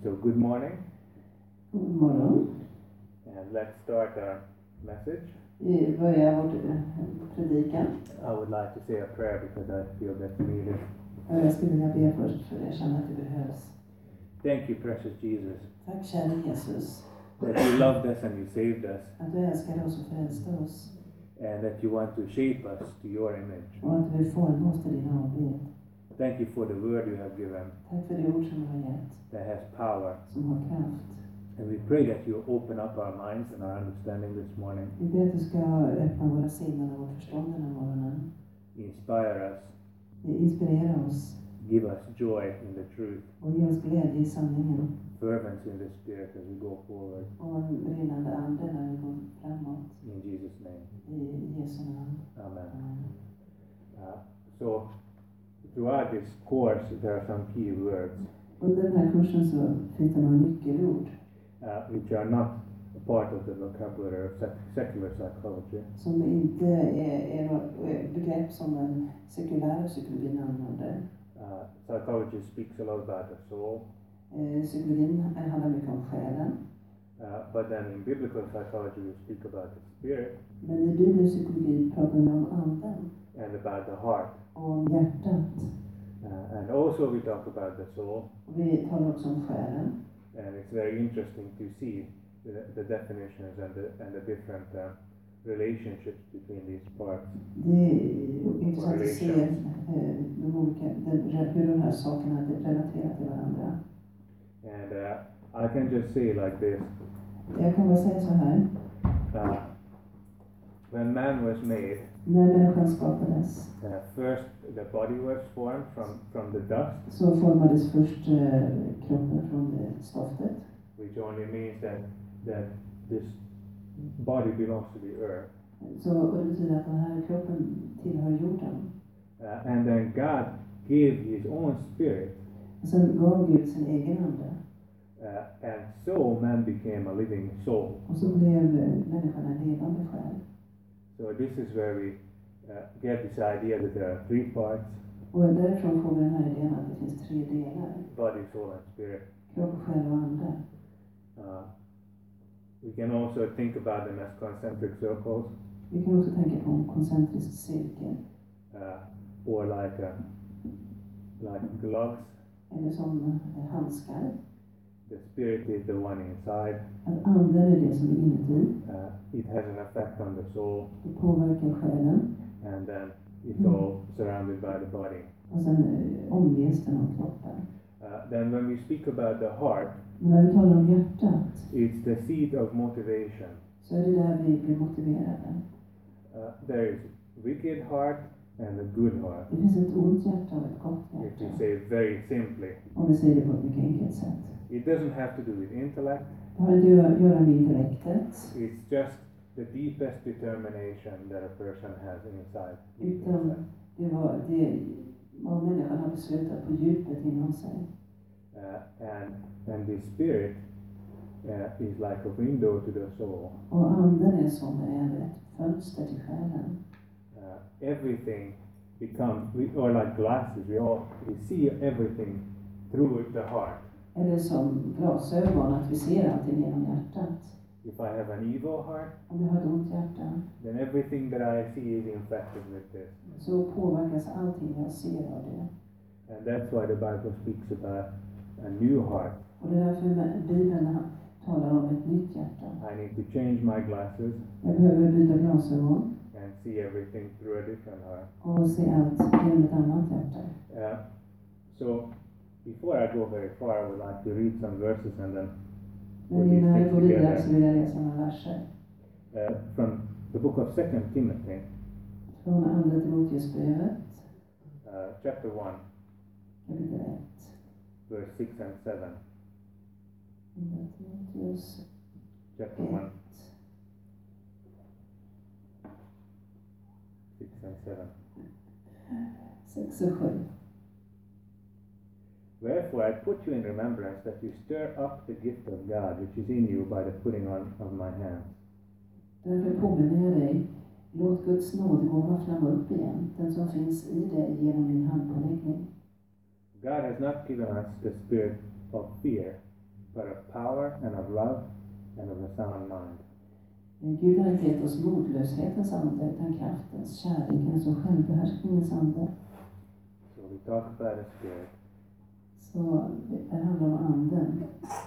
So good morning, God morgon. and let's start our message. Vi börjar vår predikan. I would like to say a prayer because I feel that's needed. Jag skulle vilja be först för jag känner att det behövs. Thank you, precious Jesus, Tack kära Jesus. that you loved us and you saved us, Att du älskar oss och frälste oss. and that you want to shape us to your image. Och att du vill forma oss till din avbild. Thank you for the word you have given Tack för det ord som du har gett. that has power. Som har kraft. And we pray that you open up our minds and our understanding this morning. Vi ber att du ska öppna våra sinnen och vårt förstånd den här morgonen. Inspire us, Inspirera oss. give us joy in the truth, Och ge oss glädje i sanningen. fervency in the spirit as we go forward. Och en brinnande ande när vi går framåt. In Jesus' name, I Jesu namn. amen. Amen. So throughout this course there are some key words Under den här kursen så finns det några nyckelord. Which are not a part of the vocabulary of secular psychology. Som inte är något begrepp som den sekulära psykologin använder. Psychology speaks a lot about the soul, Psykologin handlar mycket om själen. but then in biblical psychology we speak about the spirit Men i biblisk psykologi pratar vi om anden and about the heart. och om hjärtat. And also we talk about the soul, Och vi talar också om själen. and it's very interesting to see the definitions and the different relationships between these parts. Det är intressant att se hur de här sakerna relaterar till varandra. And I can just say like this. Jag kan bara säga så här. When man was made, När människan skapades first the body was formed from the dust, så formades först kroppen från det stoftet. which only means that this body belongs to the earth. Så, och det betyder att den här kroppen tillhör jorden. And then God gave his own spirit, Och sen gav Gud sin egen ande. and so man became a living soul. Och så blev människan en levande själ. So this is where we get this idea that there are three parts: Och därifrån får vi den här idén att det finns tre delar. body, soul, and spirit. Kropp, själ och ande. We can also think about them as concentric circles, Vi kan också tänka på en koncentrisk cirkel. or like gloves. Eller som handskar. The spirit is the one inside. Att anden är det som är inuti. It has an effect on the soul, Det påverkar själen. and then it's all surrounded by the body. Och sen omges den av kroppen. Then when we speak about the heart, Men när vi talar om hjärtat it's the seat of motivation. så är det där vi blir motiverade. There is wicked heart and a good heart. Det finns ett ont hjärta och ett gott If you hjärta. say it very simply, Om vi säger det på ett mycket enkelt sätt. it doesn't have to do with intellect. Det har inte att göra med intellektet. It's just the deepest determination that a person has inside. Utan det var det vad människan har beslutat på djupet inom sig. And the spirit is like a window to the soul. Och anden är som ett fönster till själen. Everything becomes, or like glasses, we see everything through the heart. Eller som glasögon, att vi ser allting genom hjärtat. If I have an evil heart, Om vi har ett ont hjärta then everything that I see is infected with this. så påverkas allting jag ser av det. And that's why the Bible speaks about a new heart. Och det är därför Bibeln talar om ett nytt hjärta. I need to change my glasses Jag behöver byta glasögon and see everything through a different heart. och se allt genom ett annat hjärta. So before I go very far, I would like to read some verses and then Men innan jag går vidare så vill jag läsa några verser. From the book of 2 Timothy, Från andra Timoteusbrevet, chapter 1, kapitel 1. verse 6 and 7. Andra Timoteus Chapter 1, 6 and 7. 6 och 7. Wherefore I put you in remembrance that you stir up the gift of God which is in you by the putting on of my hands. Därför påminner jag dig, låt Guds nådegåva flamma upp igen, den som finns i dig genom min handpåläggning. God has not given us the spirit of fear, but of power and of love and of a sound mind. Gud har inte gett oss modlöshetens ande, utan kraftens, kärlekens och självbehärskningens ande. So we talk about the Spirit. Så det handlar om anden.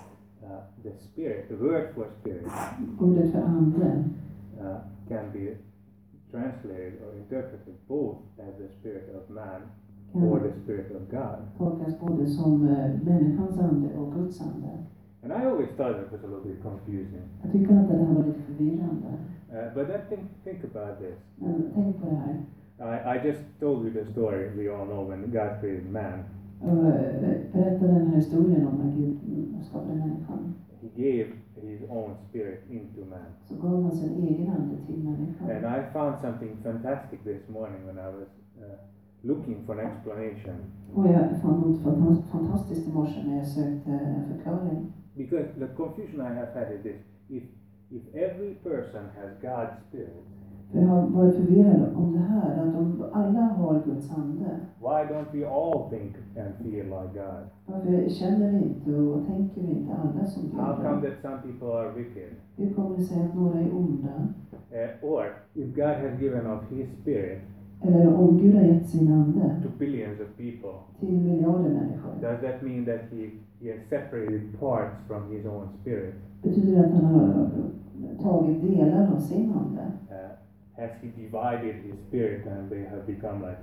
The Spirit, the word for Spirit, Ordet för ande can be translated or interpreted both as the Spirit of man kan or the Spirit of God. tolkas både som människans ande och Guds ande. And I always thought it was a little bit confusing. Jag tyckte att det här var lite förvirrande. But then think about this. Men tänk på det här. I just told you the story we all know when God created man. Och berätta den här historien om när Gud skapade människan. He gave his own spirit into man. Så gav han sin egen ande till människan. And I found something fantastic this morning when I was looking for an explanation. Och jag fann något fantastiskt i morse när jag sökte en förklaring. Because the confusion I have had is this: if every person has God's spirit, För jag har varit förvirrad om det här, att om alla har Guds ande, why don't we all think and feel like God? varför känner vi inte och tänker vi inte alla som Gud? How come that some people are wicked? Hur kommer det sig att några är onda? Or if God has given of His spirit Eller om Gud har gett sin ande to billions of people, till miljarder människor, does that mean that he has separated parts from His own spirit? betyder det att han har tagit delar av sin ande? Has He divided His spirit and they have become like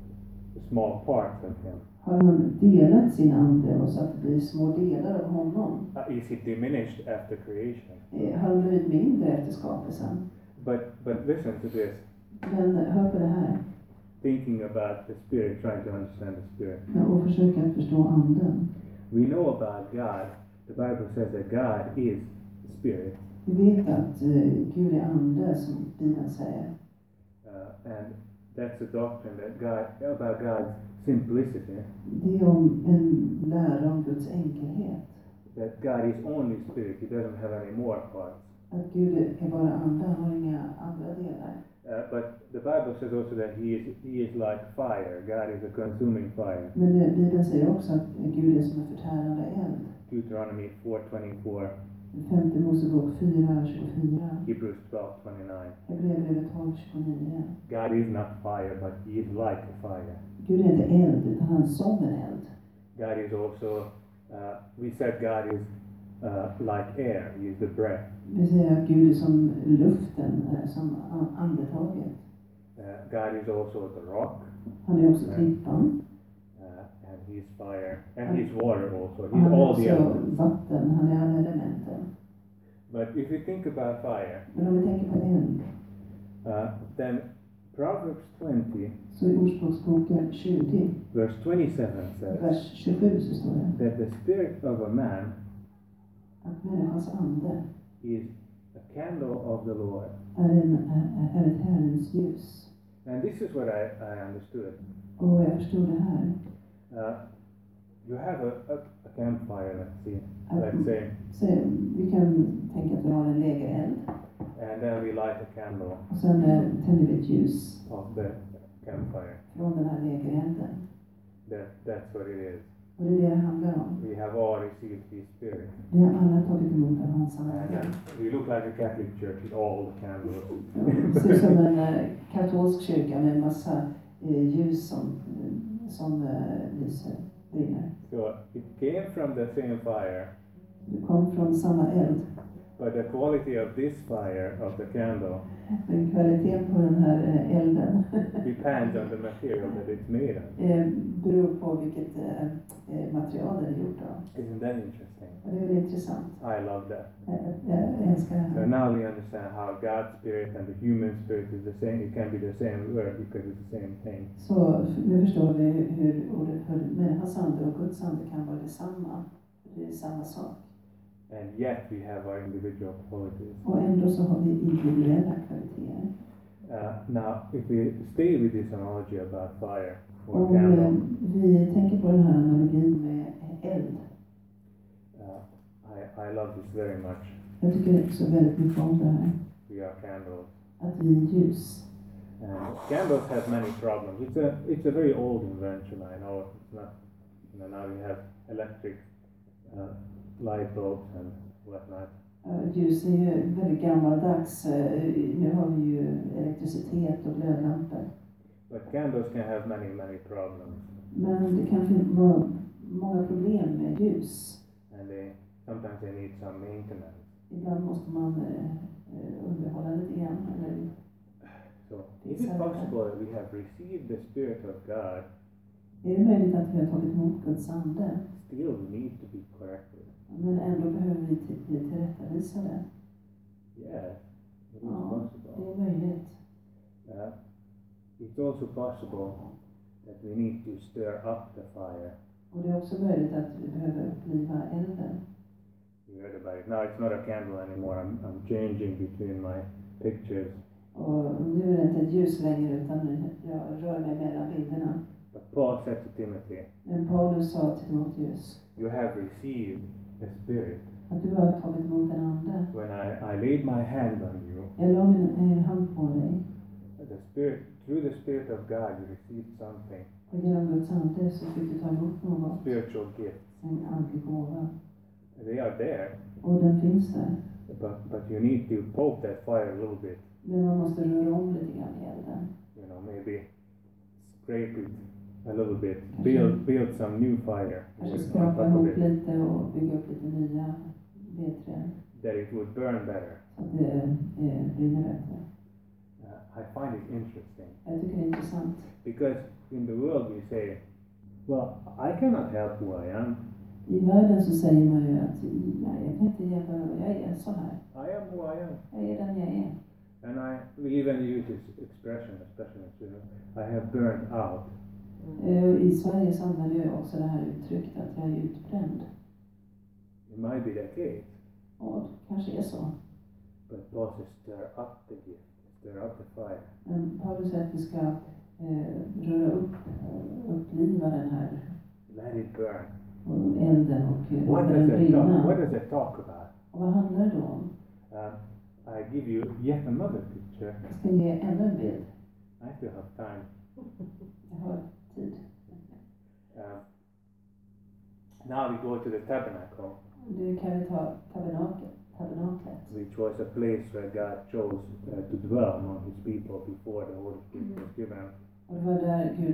small parts of Him? Har han delat sin ande och så att det blir små delar av honom? Is He diminished after creation? Har han blivit mindre efter skapelsen? But listen to this. Men hör på det här. Thinking about the spirit, trying to understand the spirit. Och försöka att förstå anden. We know about God. The Bible says that God is spirit. Vi vet att Gud är ande, som Bibeln säger. And that's a doctrine that about God's simplicity. Det är om en lära om Guds enkelhet. That God is only spirit. He doesn't have any more parts. Att Gud är bara ande, han har inga andra delar. But the Bible says also that he is like fire. God is a consuming fire. Men Bibeln säger också att Gud är som en förtärande eld. Deuteronomy 4:24. 5 Mosebok 4:24. Hebrews 12:29. Hebreerbrevet 12:29. God is not fire, but He is like a fire. Gud är inte eld, utan han är som en eld. God is also, we said God is like air. He is the breath. Vi säger att Gud är som luften, som andetaget. God is also the rock. Han är också klippan. And He is fire. And He is water also. Han He's är all the också elements. vatten, han är alla elementen. But if you think about fire, Men om vi tänker på eld, then Proverbs 20, så i Ordspråksboken 20, verse 27 says vers 27 så står det that the spirit of a man att människans ande is a candle of the Lord. är ett Herrens ljus. And this is what I understood. Och jag förstod det här. You have a campfire, let's say, Så vi kan tänka att vi har en lägereld. and then we light a candle Och sen tänder vi ett ljus of the campfire. från den här lägerelden. That's what it is. Och det är det handlar om. We have all received His spirit. Vi har alla tagit emot av hans And ande. we look like a Catholic church with all the candles. Det ser ut som en katolsk kyrka med en massa ljus som lyser, brinner. So it came from the same fire, Det kom från samma eld. but the quality of this fire, of the candle, Men kvaliteten på den här elden depends on the material that it's made of. beror på vilket material den är gjort av. Isn't that interesting? Och det är väldigt intressant. I love that. Jag älskar det So här. now we understand how God's spirit and the human spirit is the same. It can be the same word because it's the same thing. Så nu förstår vi hur ordet för människans ande och Guds ande kan vara detsamma. Det är samma sak. And yet we have our individual qualities. Och ändå så har vi individuella kvaliteter. Now, if we stay with this analogy about fire or Om candle, vi tänker på den här analogin med eld. I love this very much. Jag tycker så väldigt mycket om det här. We are candles. Att vi är ljus. And candles have many problems. It's a very old invention. I know it's not. Now we have electric light bulbs and whatnot. Ljus är ju väldigt gammaldags. Nu har vi ju elektricitet och glödlampor. But candles can have many problems. Men det kan vara många problem med ljus. And sometimes they need some maintenance. Ibland måste man underhålla lite grann. Eller So, is it possible that we have received the Spirit of God? Är det möjligt att vi har tagit emot Guds ande? Still need to be corrected. Men ändå behöver vi bli tillrättavisade. Yes, it is Ja, possible. det är möjligt. It's also possible that we need to stir up the fire. Och det är också möjligt att vi behöver uppliva elden. You heard about it. Now it's not a candle anymore. I'm changing between my pictures. Och nu är det inte ett ljus längre utan jag rör mig mellan bilderna. But Paul said to Timothy, Men Paulus sa till Timoteus you have received the Spirit. att du har tagit emot en ande. When I laid my hand on you, Jag la min hand på dig through the Spirit of God, you received something, och genom Guds ande så fick du ta emot något, spiritual gift. en andlig gåva. They are there, Och den finns där. but you need to poke that fire a little bit. Men man måste röra om lite grann i elden. You know, maybe scrape it a little bit, build some new fire Kanske on skrapa top of ihop it, lite och bygga upp lite nya vedträn. that it would burn better. Så att det brinner bättre. I find it interesting Jag tycker det är intressant. because in the world we say, well, I cannot help who I am. I världen så säger man ju att nej, jag kan inte hjälpa mig, jag är så här. I am who I am. Jag är den jag är. And we even use this expression, especially in Sweden, I have burned out. I Sverige så använder jag också det här uttrycket att jag är utbränd. It might be the case, Och det kanske är så. but Paul says stir up the gift, stir up the fire. Men Paulus säger att vi ska röra uppliva den här Let it burn. elden och What låta den brinna. does it talk about? Och vad handlar det då om? I give you yet another picture. Jag ska ge ännu en bild. I still have time. Jag har tid. Now we go to the tabernacle, Nu kan vi ta tabernaklet. which was a place where God chose to dwell among his people before the Holy Spirit was given. Och det var där Gud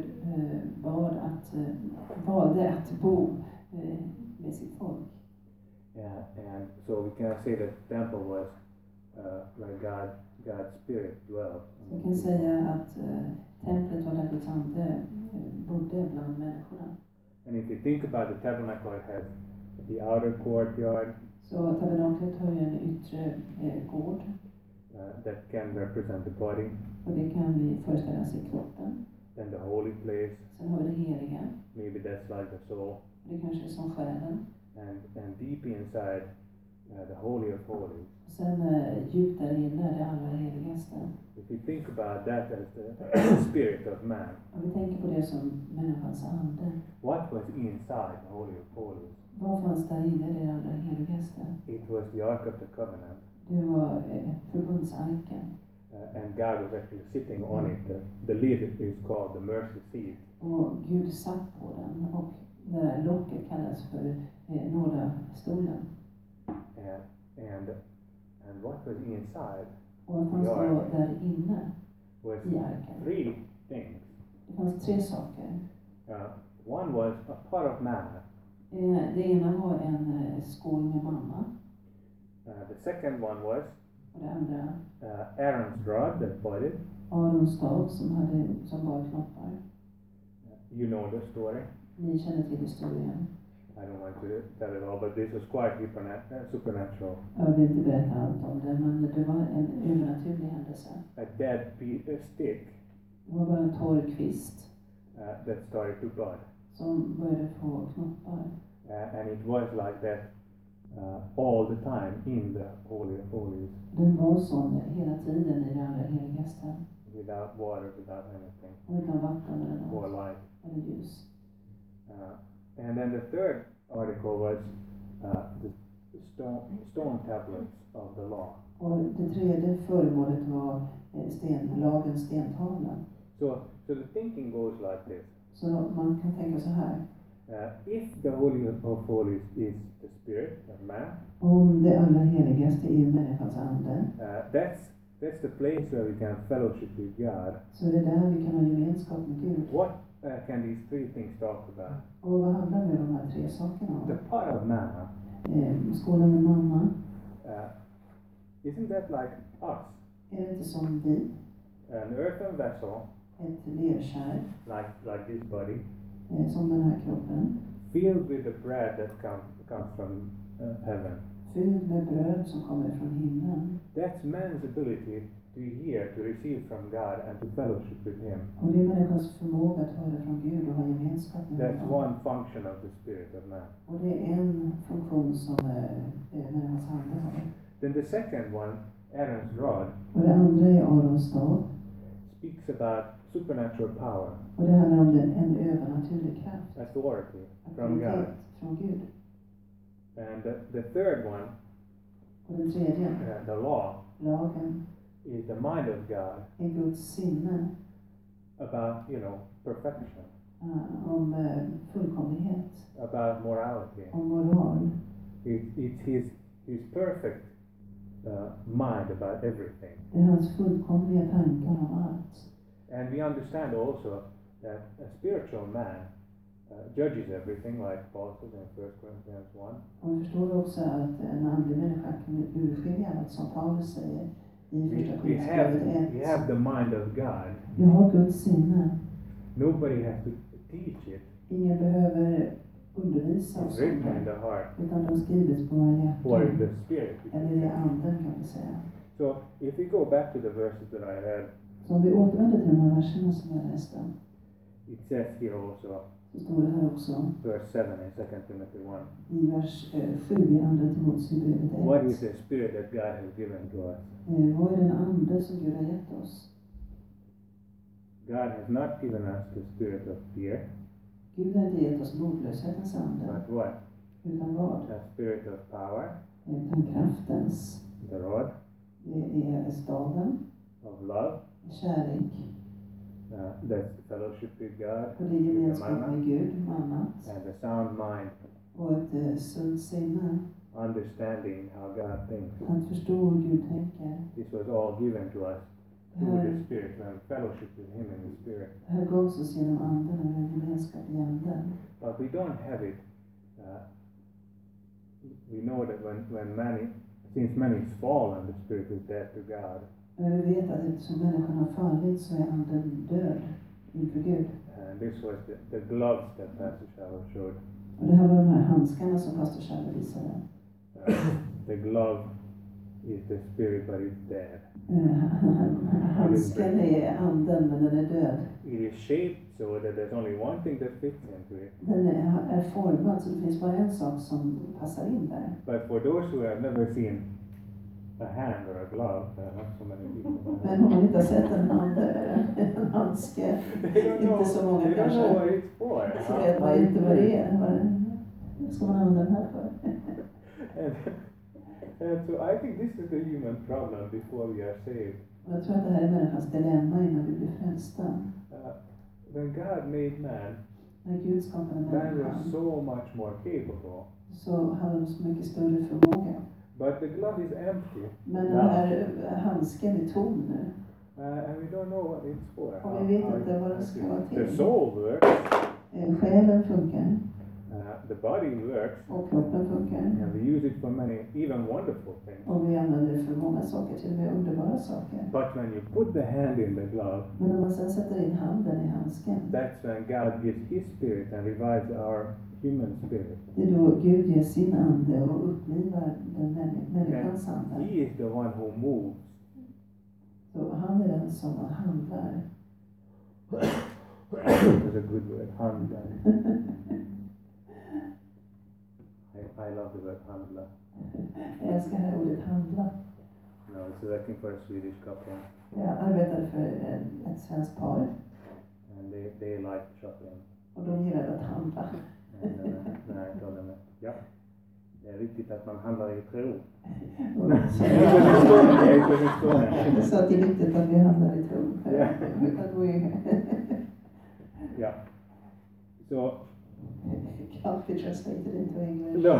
valde att bo med sitt folk. And so we can say that the temple was where God's Spirit dwelled. Så jag kan säga att templet var där Guds ande bodde bland människorna. And if you think about the tabernacle, it has the outer courtyard Så tabernaklet har ju en yttre gård. that can represent the body, Och det kan vi föreställa oss i kroppen. then the holy place, Sen har vi det heliga. maybe that's like the soul, Och det kanske är som själen. and deep inside the holy of holies. Och sen djupt där inne det allra heligaste. If you think about that as the spirit of man, Om vi tänker på det som människans ande. what was inside the holy of holies? Vad fanns där inne det allra heligaste? It was the Ark of the Covenant, Det var förbundsarken. and God was actually sitting on it. The lid is called the mercy seat. Och Gud satt på den. Och det där locket kallas för nådastolen. And what was inside Och vad fanns då där inne was i arken? 3 things. Det fanns 3 saker. One was a pot of manna. Det ena var en skål med manna. The second one was Och det andra Aaron's rod that budded. Arons stav som bar knoppar. You know the story. Ni känner till historien. I don't want to tell it all, but this was quite supernatural. Jag vill inte berätta allt om det, men det var en övernaturlig händelse. A dead stick Det var bara en torr kvist that started to bud. som började få knoppar. And it was like that all the time in the Holy of Holies, Den var sån hela tiden i det allra heligaste. without water, without anything, Och utan vatten eller or något. light. Eller ljus. And then the third article was the stone tablets of the law. Och det tredje föremålet var lagens stentavla. So the thinking goes like this. Så man kan tänka så här. If the Holy of Holies is the spirit of man, Om det allra heligaste är människans ande, that's the place where we can fellowship with God. så är det där vi kan ha gemenskap med Gud. What can these three things talk about? Och vad handlar nu de här tre sakerna om? The pot of manna, Skålen med mamma, isn't that like us? är det inte som vi? An earthen vessel, Ett lerkärl, like this body, som den här kroppen, filled with the bread that comes from heaven. fylld med bröd som kommer från himlen. That's man's ability to hear, to receive from God, and to fellowship with Him. Och det är människans förmåga att höra från Gud och ha gemenskap med That's honom. one function of the spirit of man. Och det är en funktion som människans ande har. Then the second one, Aaron's rod, Och det andra är Arons stav. speaks about supernatural power, Och det handlar om en övernaturlig kraft. authority from God. Auktoritet från Gud. And the third one, Och den tredje, the law, lagen, is the mind of God är Guds sinne about, perfection, om fullkomlighet, about morality. om moral. It's his perfect mind about everything. Det är hans fullkomliga tankar om allt. And we understand also that a spiritual man judges everything, like Paul says in 1 Corinthians 1. Och vi förstår också att en andlig människa kan urskilja allt som Paulus säger i första Korinthierbrevet We have the mind of God. Vi har Guds sinne. Nobody has to teach it. Ingen behöver undervisa It's oss om written in det, the heart utan de har skrivits på våra or in hjärtan. the spirit. Eller i anden kan vi säga. So if we go back to the verses that I read, Så om vi återvänder till de här verserna som jag läste, it says here also, så står det här också verse 7 in 2 Timothy 1. i vers 7 i andra Timoteusbrevet 1. What is the spirit that God has given to us? Vad är den ande som Gud har gett oss? God has not given us the spirit of fear, Gud har inte gett oss modlöshetens ande, but what? utan vad? A spirit of power, Utan kraftens. the rod, Det är staden, of love, kärlek, that's fellowship with God, och det är with the gemenskap manna, med Gud, mannat, and a sound mind, och ett sunt sinne, understanding how God thinks. att förstå hur Gud tänker. This was all given to us through the Spirit, and fellowship with Him in the Spirit. Här gavs oss genom anden och en gemenskap i anden. But we don't have it. We know that since man is fallen, the Spirit is dead to God. Men vi vet att eftersom människan har fallit så är anden död inför Gud. And this was the gloves that Pastor Shallow showed. Och det här var de här handskarna som pastor Shallow visade. The glove is the Spirit, but it's dead. Handsken är anden, men den är död. It is shaped so that there's only one thing that fits into it. Den är formad så det finns bara en sak som passar in där. But for those who have never seen a hand or a glove, not so many people. Men om man inte har sett en hand eller en handske, inte så många they don't kanske, know what it's for. så vet man inte vad det är. Vad ska man använda den här för? And so I think this is the human problem before we are saved. Och jag tror att det här är människans dilemma innan vi blir frälsta. When God made man, När Gud skapade man människan was so much more capable. så hade de så mycket större förmåga. But the glove is empty. Men den här handsken är tom nu. And we don't know what it's for. Och vi vet inte vad den ska vara The till. soul works, Själen funkar the body works, och kroppen funkar. and we use it for many, even wonderful things. Och vi använder det för många saker, till och med underbara saker. But when you put the hand in the glove, Men om man sen sätter in handen i handsken, that's when God gives His Spirit and revives our human spirit. det är då Gud ger sin ande och upplivar den människans ande. He is the one who moves. Så han är den som handlar. That's a good word, handlar. I love the word handla. Jag älskar det här ordet handla. No, it's working for a Swedish couple, Jag arbetade för ett svenskt par and they like shopping. och de gillade att handla. And när jag told them, ja, det är viktigt att man handlar i tro. Och Jag förstår det. så att det är viktigt att vi handlar i tro. Ja. So Can't be translated into English. No.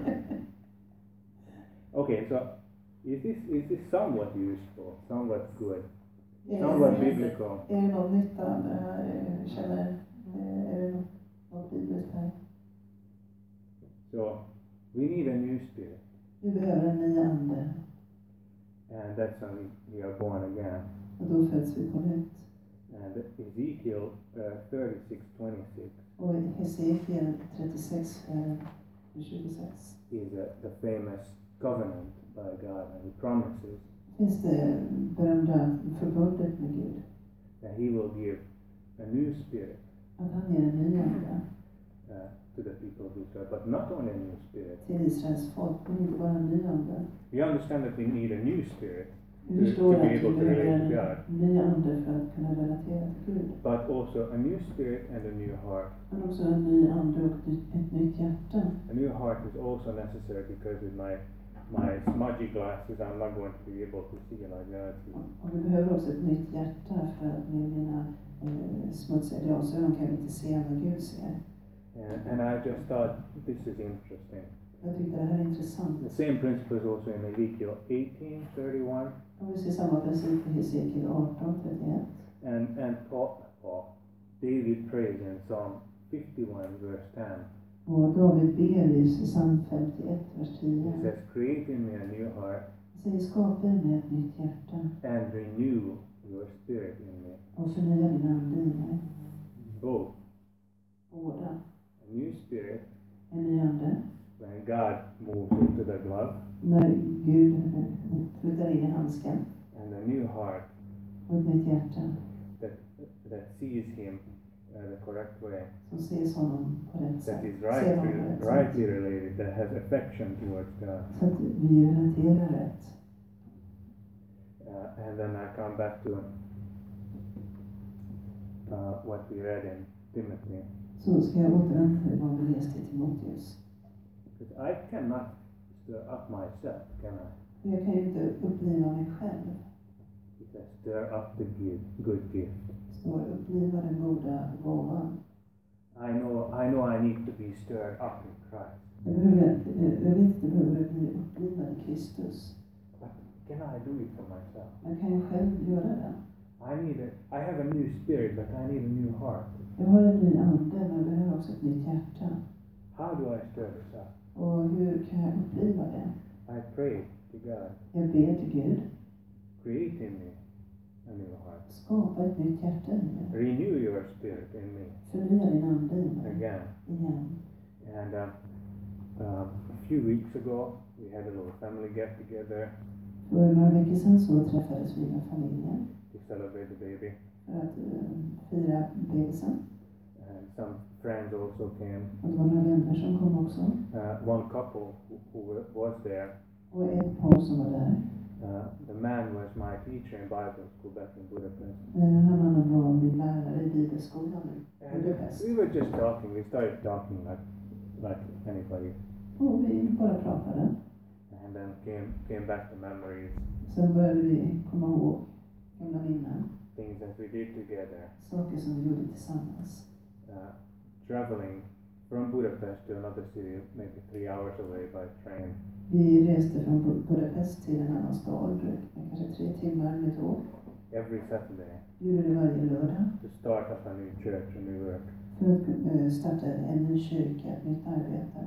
Okay, so is this somewhat useful, somewhat good, somewhat biblical? Är det någon nytta med det här? Känner, är det något bibliskt här? So we need a new spirit, Vi behöver en ny ande. and that's when we are born again. Och då föds vi på nytt. And Ezekiel 36:26 Och Hesekiel 36:26 is the famous covenant by God, and He promises finns det berömda förbundet med Gud. that He will give a new spirit Att han ger en ny ande to the people of Israel, but not only a new spirit. till Israels folk, men inte bara en ny ande. We understand that we need a new spirit Vi to förstår be att vi able to behöver relate to God, en ny ande för att kunna relatera till Gud. but also a new spirit and a new heart. Men också en ny ande och ett nytt hjärta. A new heart is also necessary because with my smudgy glasses I'm not going to be able to see like God sees. Och vi behöver också ett nytt hjärta för att med mina smutsiga glasögon kan vi inte se vad Gud ser. And I just thought this is interesting. Jag tyckte det här är intressant. The same principle is also in Ezekiel 18:31. Och vi ser samma princip i Hesekiel 18:31. And David prays in Psalm 51 verse 10. Och David ber i psalm 51 vers 10. He says, create in me a new heart Han säger, skapa i mig ett nytt hjärta and renew your spirit in me. och förnya din ande i mig. Both. Båda. A new spirit En ny ande. when God moves into the glove, När Gud flyttar in i handsken. and a new heart Och ett nytt hjärta that sees Him the correct way, som ses honom på rätt that sätt. is Ser honom på rätt sätt. rightly related, that has affection towards God. Så att vi relaterar rätt. And then I come back to what we read in Timothy. Så ska jag återvända till vad vi läste i Timoteus. Because I cannot stir up myself, can I? Jag kan ju inte uppliva mig själv. It says, stir up the good gift. Står uppliva den goda gåvan. I know I need to be stirred up in Christ. Jag vet att det behöver bli upplivad i Kristus. But can I do it for myself? Men kan jag själv göra det? I have a new spirit, but I need a new heart. Jag har en ny ande, men jag behöver också ett nytt hjärta. How do I stir this up? Och hur kan jag uppliva det? I pray to God, Jag ber till Gud. create in me a new heart. Skapa ett nytt hjärta i mig. Renew your spirit in me Förnya din ande i mig. again. Igen. And a few weeks ago, we had a little family get together För några veckor sedan så träffades vi med familjen. to celebrate the baby. För att fira bebisen. And some friends also came. Och det var några vänner som kom också. One couple who was there, Och ett par som var där. the man was my teacher in Bible school back in Budapest. Den här mannen var min lärare i bibelskolan i And Budapest. we were just talking. We started talking like anybody, Och vi bara pratade. and then came back to memories, Sen började vi komma ihåg gamla minnen. things that we did together, Saker som vi gjorde tillsammans. traveling from Budapest to another city, maybe 3 hours away by train. Vi reste från Budapest till en annan stad, kanske 3 timmar med tåg. Every Saturday Vi gjorde det varje lördag. to start up a new church, a new work. För att starta en ny kyrka, ett nytt arbete.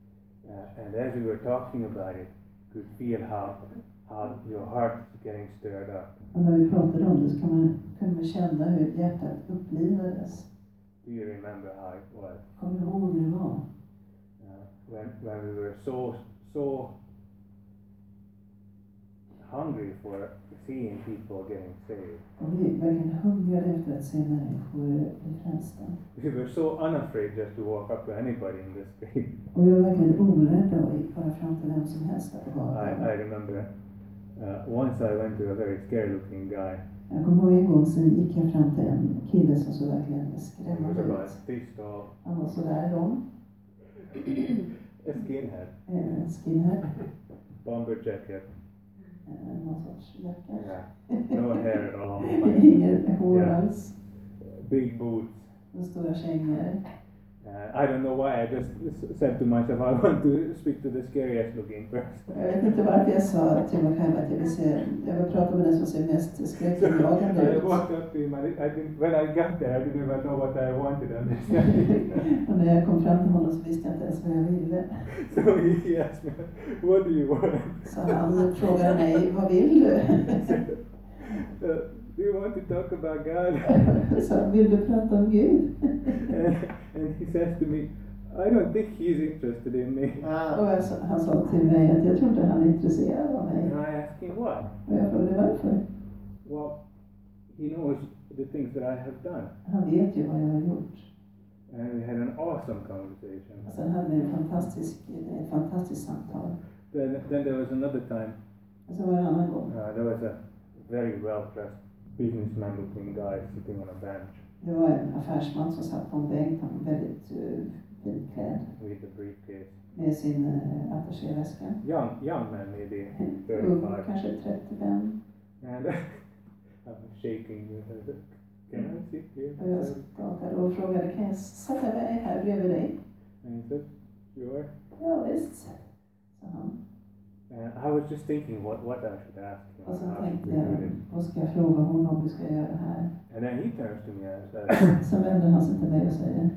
And as we were talking about it, could feel how your heart is getting stirred up. Och när vi pratade om det så kunde man känna hur hjärtat upplivades. Do you remember how it was? Kommer du ihåg hur det var? When we were so hungry for seeing people getting saved. Och vi verkligen hungrade efter att se människor bli frälsta. We were so unafraid just to walk up to anybody in the street. Och vi var verkligen orädda och gick bara fram till vem som helst där på gatan. I remember once I went to a very scary looking guy. Jag kommer ihåg en gång så gick jag fram till en kille som så verkligen He was skrämmande about ut. this tall, Han var sådär lång. a skinhead, Skinhead. bomber jacket, Någon sorts jacka. no hair at all, Inget hår Yeah. alls. big boots, Med stora kängor. I don't know why, I just said to myself, I want to speak to the scariest looking person. Jag vet inte varför jag sa till mig själv att jag vill prata med den som ser mest skräckinjagande I ut. walked up to him, and when I got there, I didn't even know what I wanted. Och när jag kom fram till honom så visste jag inte ens vad jag ville. So he asked me, what do you want? Så han frågade mig, vad vill du? Do you want to talk about God? Så vill du prata om Gud? and he says to me, I don't think he's interested in me. Och han sa till mig att jag tror inte han är intresserad av mig. And I asked him why. Och jag frågade varför. Well, he knows the things that I have done. Han vet ju vad jag har gjort. And we had an awesome conversation. Och sen hade vi ett fantastiskt samtal. Then there was another time. Och så var det en annan gång. There was a very well-dressed businessman-looking guy sitting on a bench. Det var en affärsman som satt på en bänk, han var väldigt fint klädd. With a briefcase. Med sin attachéväska. Young man, maybe Ung, 35. kanske 35. And I'm shaking. Can I sit here? Och jag skakade och frågade, kan jag sätta mig här bredvid dig? And he said, sure. Ja visst, sa han. And I was just thinking what I should ask him. Och så how tänkte should we do jag, this? vad ska jag fråga honom, hur ska jag göra det här? And then he turns to me and says, Så vänder han sig till mig och säger,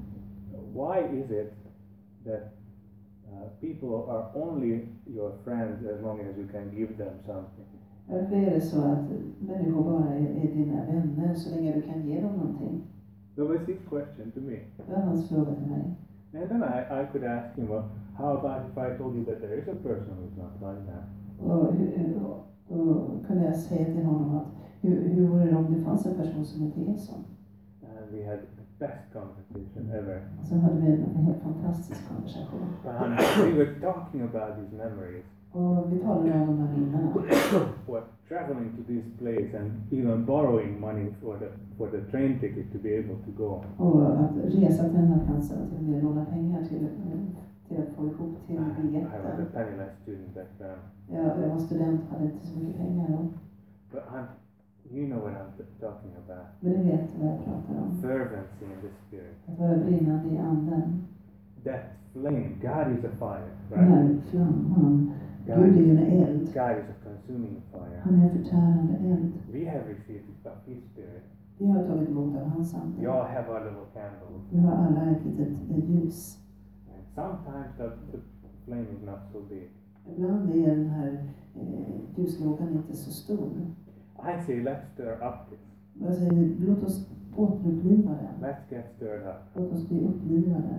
why is it that people are only your friends as long as you can give them something? varför är det så att människor bara är dina vänner så länge du kan ge dem någonting? That was his question to me. Det var hans fråga till mig. And then I could ask him, well, how about if I told you that there is a person who's not like that? Och då kunde jag säga till honom att hur vore det om det fanns en person som inte är sån? And we had the best conversation ever. Och sen hade vi en helt fantastisk konversation. And we were talking about these memories. Och vi talade om de här minnena. What traveling to this place and even borrowing money for the train ticket to be able to go. Och att resa till den här platsen och till och med låna pengar till att få ihop till I was a biljetten. penniless student back then. Jag var student och hade inte så mycket pengar då. But you know what I'm talking about. Men du vet vad jag pratar om. Fervency in the spirit. Att vara brinnande i anden. That flame. God is a fire, Den right? här flamman. Gud är ju en eld. God is a consuming fire. Han är en förtärande eld. We have received of His Spirit. Vi har tagit emot av hans ande. We all have our little candles. Vi har alla ett litet ljus. And sometimes the flame is not so big. Ibland är den här ljuslågan inte så stor. I say, let's stir up this. Jag säger, låt oss återuppliva den. Let's get stirred up. Låt oss bli upplivade.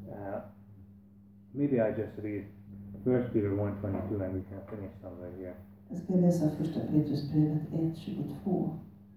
Maybe I just read 1 Peter 1:22 and we can finish somewhere here. Jag ska läsa första Petrusbrevet 1:22.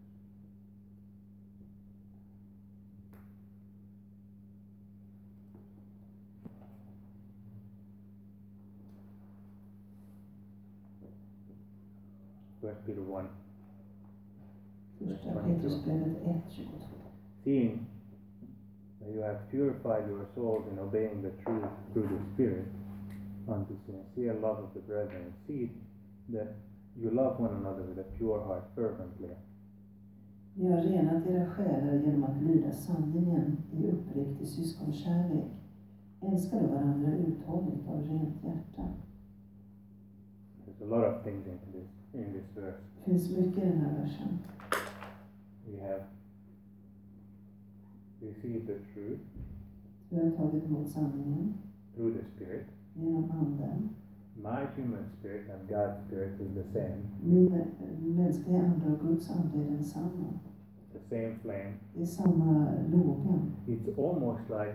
First Peter 1. Första Petrusbrevet 1:22. Seeing that you have purified your souls in obeying the truth through the Spirit unto sincere love of the brethren, see that you love one another with a pure heart fervently. Ni har renat era själar genom att lyda sanningen i uppriktig syskonkärlek. Älskar du varandra uthålligt av rent hjärta. There's a lot of things in this verse. Det finns mycket i den här versen. We have received the truth Vi har tagit emot sanningen through the Spirit. genom anden. My human spirit and God's spirit is the same. Min mänskliga ande och Guds ande är densamma. The same flame. Det är samma låga. It's almost like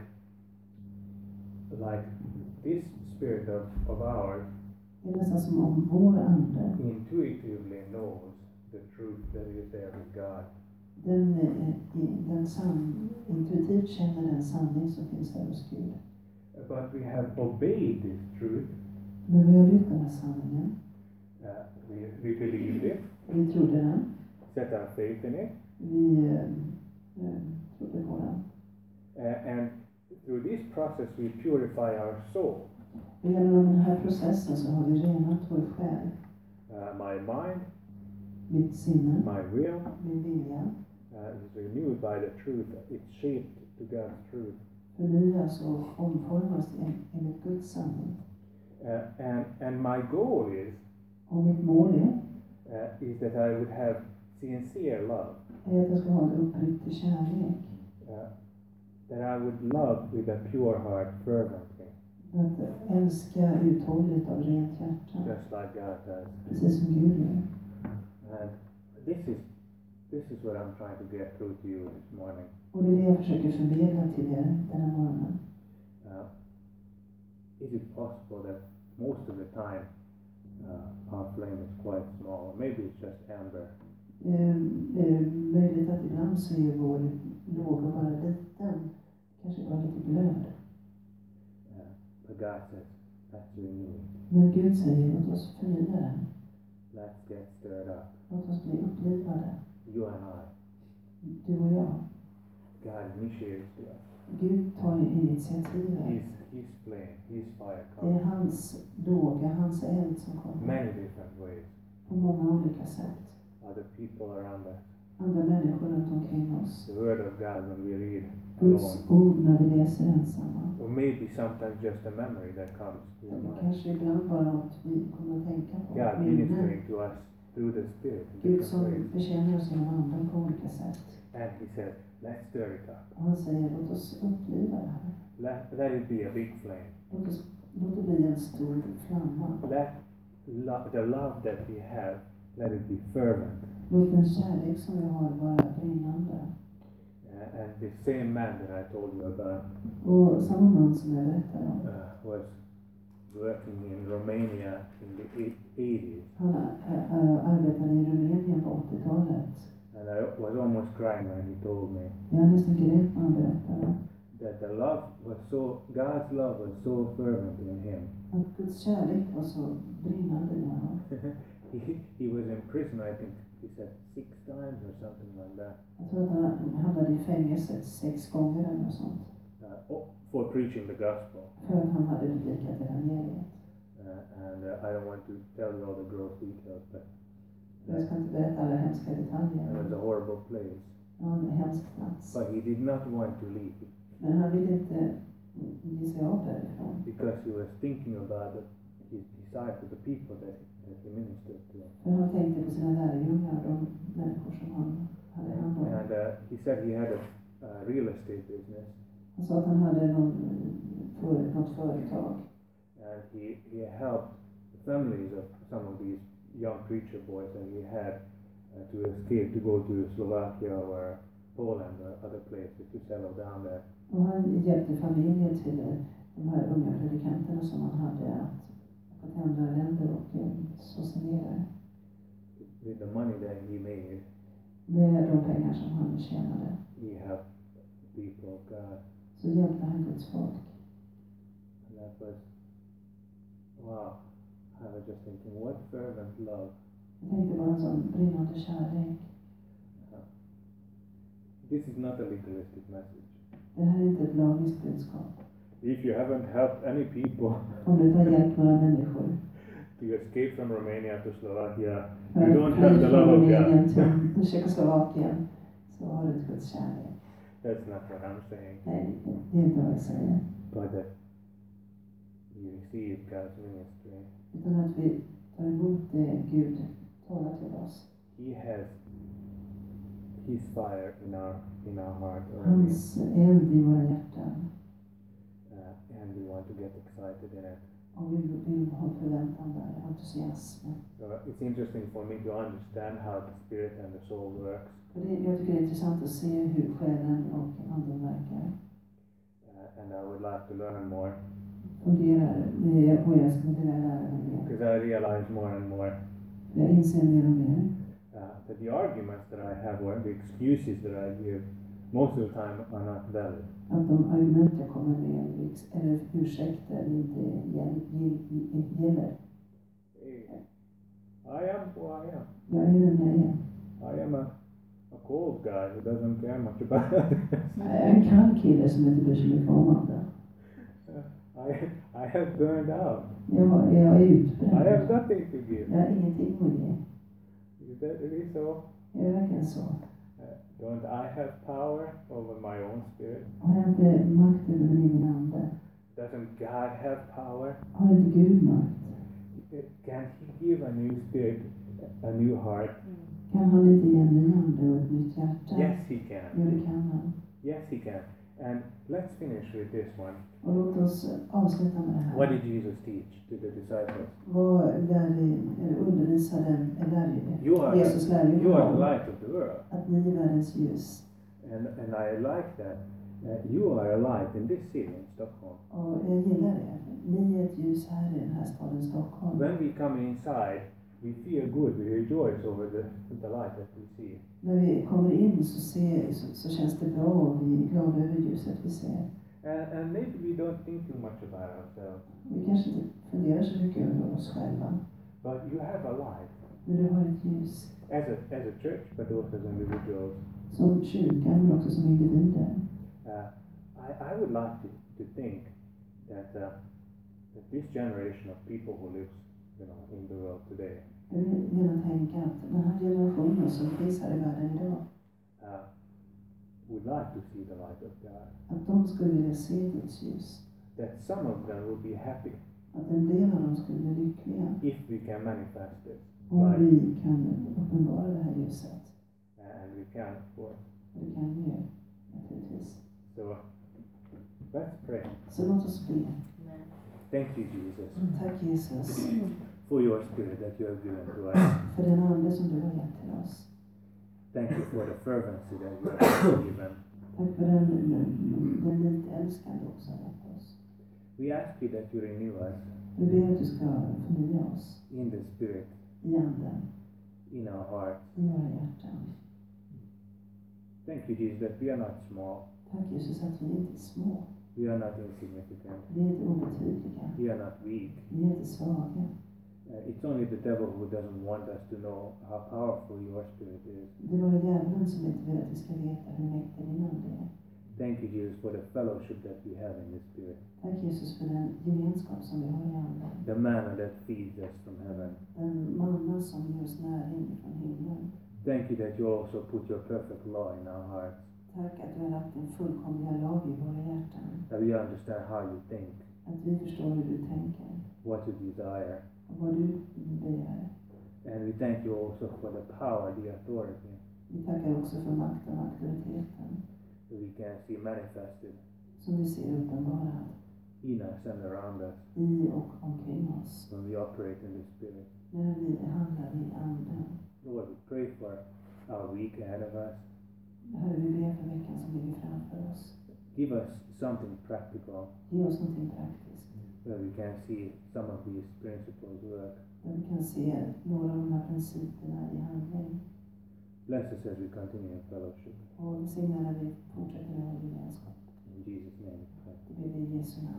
this spirit of ours Det är nästan som om vår ande, intuitively knows the truth that is there with God. den intuitivt känner den sanning som finns där hos Gud. But we have obeyed this truth. Men vi har lytt den här sanningen. We believed it. Vi trodde den. Set our faith in it. Vi trodde på den. And through this process we purify our soul. Och genom den här processen så har vi renat vår själ. My mind, Mitt sinne, my will min vilja. is renewed by the truth. It's shaped to God's truth. förnyas och omformas enligt Guds sanning. And my goal Och mitt mål is that I would have sincere love. är att jag ska ha en uppriktig kärlek. That I would love with a pure heart fervently. Att älska uthålligt av rent hjärta. Just like God does. Precis som Gud gör. And this is what I'm trying to get through to you this morning. Och det är det jag försöker förmedla till er den här morgonen. Is it possible that most of the time our flame is quite small? Maybe it's just amber. Det är möjligt att ibland så är vår låga bara liten. Kanske bara lite glöd. But God says, let's renew it. Men Gud säger, låt oss förnya den. Let's get stirred up. Låt oss bli upplivade. You and I. Du och jag. God initiates to us. Gud tar initiativet. His flame, His fire Det comes. är hans låga, hans eld som kommer. Many different ways. På många olika sätt. Other people around us. Andra människor runt omkring oss. The Word of God when we read Guds alone. ord när vi läser ensamma. Or maybe sometimes just a memory that comes to your Eller mind. kanske ibland bara något vi kommer att tänka på. God Minnen. ministering to us through the Spirit in Gud different som ways. betjänar oss genom anden på olika sätt. And He said, let's stir it up. Och han säger, låt oss uppliva det här. Let it be a big flame. Låt det bli en stor flamma. Let the love that we have, let it be fervent. Låt den kärlek som vi har vara brinnande. And the same man that I told you about Och samma man som jag berättade om. was working in Romania in the 80s. Han arbetade i Rumänien på 80-talet. And I was almost crying when he told me Jag nästan grät när han berättade. that the love was God's love was so fervent in him. Att Guds kärlek var så brinnande i honom. He was in prison, I think he said 6 times or something like that. Jag tror att han hamnade i fängelset 6 gånger eller något sånt. For preaching the gospel. För att han hade predikat evangeliet. And I don't want to tell you all the gross details, but Jag ska inte berätta alla hemska it was detaljer. a horrible place. Det var en hemsk plats. But he did not want to leave Men han ville inte ge sig av därifrån. because he was thinking about his disciples, the people that he ministered to. För han tänkte på sina lärjungar, de människor som han hade hand om. And he said he had a real estate business. Han sa att han hade något företag. And he helped the families of some of these young preacher boys that he had to escape, to go to Slovakia or Poland or other places to settle down there. Och han hjälpte familjen till de här unga predikanterna som han hade att åka till andra länder och slå sig ner där. With the money that he made, Med de pengar som han tjänade he helped the people of God. så hjälpte han Guds folk. And that was, wow, I was just thinking, what fervent love. Jag tänkte bara en sån brinnande kärlek. This is not a legalistic message. Det här är inte ett lagiskt budskap. If you haven't helped any people Om du inte har hjälpt några människor to escape from Romania to Slovakia, för you don't have the att love från of God. Rumänien till Tjeckoslovakien så har du inte Guds kärlek. That's not what I'm saying. Nej, det är inte vad jag säger. But that we receive God's ministry. Utan att vi tar emot det Gud talar till oss. He has His fire in our heart already. Hans eld i våra hjärtan. And we want to get excited in it. Och vi vill ha förväntan där, entusiasm. So it's interesting for me to understand how the spirit and the soul works. Jag tycker det är intressant att se hur själen och anden verkar. And I would like to learn more. Fungerar. Och jag skulle vilja lära mig mer. Because I realize more and more Jag inser mer och mer. that the arguments that I have or the excuses that I give most of the time are not valid. Att de argument jag kommer med eller ursäkter inte gäller. I am who I am. Jag är den jag är. I am a cold guy who doesn't care much about it. Jag är en kall kille som inte bryr sig mycket om andra. I have burned out. Jag är utbränd. I have nothing to give. Jag har ingenting att ge. Is that really so? Är det verkligen så? Don't I have power over my own spirit? Har jag inte makt över min egen ande? Doesn't God have power? Har inte Gud makt? Can He give a new spirit, a new heart? Kan han inte ge en ny ande och ett nytt hjärta? Yes, He can. Jo, det kan han. Yes, He can. And let's finish with this one. Och låt oss avsluta med det här. What did Jesus teach to the disciples? Vad undervisade You are Jesus the light of the world. att ni är världens ljus. And I like that. You are a light in this city, in Stockholm. Och jag gillar det. Ni är ett ljus här i den här staden Stockholm. When we come inside, we feel good. We rejoice over the light that we see. När vi kommer in så känns det bra och vi är glada över ljuset vi ser. And maybe we don't think too much about ourselves. Vi kanske inte funderar så mycket över oss själva. But you have a light. Men du har ett ljus. As a church, but also as individuals. Som kyrkan men också som individer. I would like to think that this generation of people who lives, in the world today, Jag vill gärna tänka att den här generationen som finns här i världen idag, would like to see the light of God. att de skulle vilja se Guds ljus. That some of them will be happy Att en del av dem skulle bli lyckliga if we can manifest it. om vi kan uppenbara det här ljuset. And we can, of course. Och det kan vi ju, naturligtvis. So let's pray. Så låt oss be. Thank you, Jesus, Tack Jesus for your spirit that you have given to us. för den ande som du har gett till oss. Thank you for the fervency that you have given. Tack för den lite älskande också har gett oss. We ask you that you renew us Vi ber att du ska förnya oss in the spirit, i anden, in our hearts. i våra hjärtan. Thank you, Jesus, that we are not small. Tack Jesus att vi inte är små. We are not insignificant. Vi är inte obetydliga. We are not weak. Vi är inte svaga. It's only the devil who doesn't want us to know how powerful your spirit is. Det är bara djävulen som inte vill att vi ska veta hur mäktig din ande är. Thank you, Jesus, for the fellowship that we have in the spirit. Tack Jesus för den gemenskap som vi har i anden. The manna that feeds us from heaven. Den manna som ger oss näring från himlen. Thank you that you also put your perfect law in our hearts. Tack att du har lagt din fullkomliga lag i våra hjärtan. That we understand how you think, Att vi förstår hur du tänker what you desire. och vad du begär. And we thank you also for the power, the authority Vi tackar också för makten och auktoriteten that we can see manifested som vi ser uppenbarad in us and around us i och omkring oss when we operate in the spirit. när vi handlar i anden. Lord, we pray for our week ahead of us. Herre, vi ber för veckan som ligger framför oss. Give us something practical Ge oss någonting praktiskt. where we can see some of these principles work. Där vi kan se några av de här principerna i handling. Bless us as we continue in fellowship. Och välsigna när vi fortsätter med vår gemenskap. In Jesus' name we pray. Det ber vi i Jesu namn.